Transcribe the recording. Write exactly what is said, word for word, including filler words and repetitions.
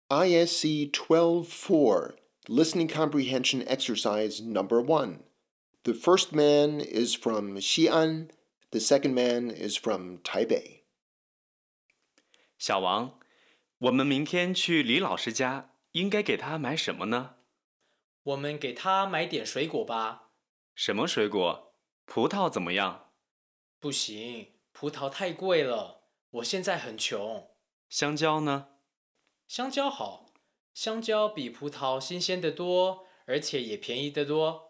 I S C twelve four, Listening Comprehension Exercise Number one. The first man is from Xi'an, the second man is from Taipei. 小王，我们明天去李老师家，应该给他买什么呢？ 我们给他买点水果吧。 什么水果？葡萄怎么样？ 不行，葡萄太贵了，我现在很穷。 香蕉呢？ 香蕉好，香蕉比葡萄新鲜得多，而且也便宜得多。